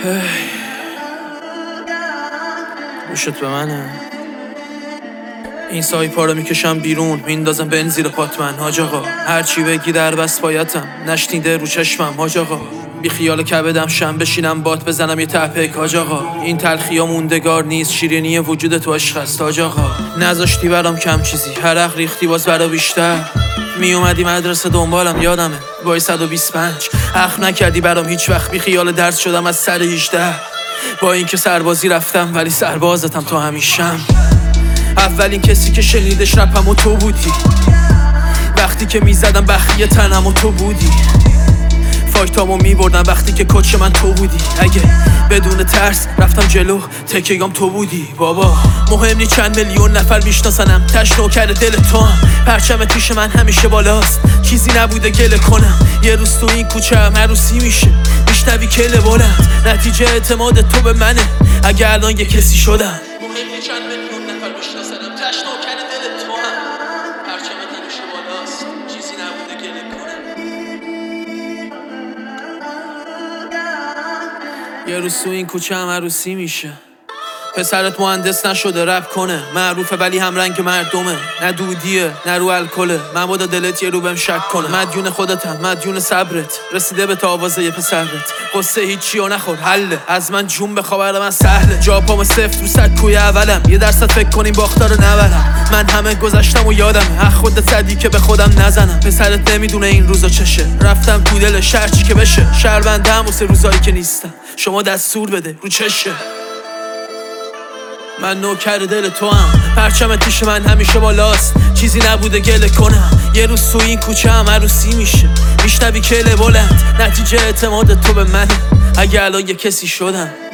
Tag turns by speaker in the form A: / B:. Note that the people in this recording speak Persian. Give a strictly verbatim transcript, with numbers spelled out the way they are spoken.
A: گوشت به منه. این سایپا رو میکشم بیرون، میندازم بن زیر پات من حاج آقا. هرچی بگی در بس پایتم، نشنیده رو چشمم حاج آقا. بی خیال کبدم شم بشینم بات بزنم یه تپک حاج آقا. این تلخیا موندگار نیست، شیرینی وجود تو عشق است حاج آقا. نذاشتی برام کم چیزی، حرق ریختی باز برا بیشتر. می اومدی مدرسه دنبالم یادمه بای صد و بیست و پنج. حق نکردی برام هیچ وقت، بی خیال درس شدم از سر هجده. با اینکه سربازی رفتم ولی سربازتم تو همیشم. اولین کسی که شنیدش رپم و تو بودی، وقتی که میزدم بخیه تنم و تو بودی. فایتامو میبردم وقتی که کوچ من تو بودی. اگه بدون ترس رفتم جلو تکیگام تو بودی بابا. مهم نی چند میلیون نفر میشناسنم، تشنو کرده دل تو هم. پرچم پیش من همیشه بالاست، چیزی نبوده گله کنم. یه روز تو این کوچه هم عروسی میشه، میشنوی کله بلند. نتیجه اعتماد تو به منه اگه الان یه کسی شدم. مهم نی چند میلیون نفر میشناسنم، تشنو کرده دل تو هم. پرچم همیشه بالاست، چیزی نبوده گله کنم. یه روز تو این کوچه هم عروسی میشه، پسرت مهندس نشده رپ کنه. معروفه ولی هم رنگ مردمه، نه دودیه نه رو الکله. مبادا دلت یه رو بهم شک کنه. مدیون خودتم مدیون صبرت، رسیده به تا آوازه یه پسرت. قصه هیچی و نخور حله، از من جون بخوا برای من سهله. جا پام سفت رو صد کوی اولم، یه درصد فکر کنیم باختا رو نبرم. من همه گذشتم و یادمه، اخ خودت صدی که به خودم نزنم. پسرت نمیدونه این روزا چشه، رفتم تو دل شهر چی که بشه. شهرونده هم واسه روزایی که نیستم، شما دستور بده رو چشه. من نوکر دل تو هم، پرچم پیش من همیشه بالاست، چیزی نبوده گله کنم. یه روز تو این کوچه هم عروسی میشه، میشنوی کله بلند. نتیجه اعتماد تو به منه اگه الان یه کسی شدم.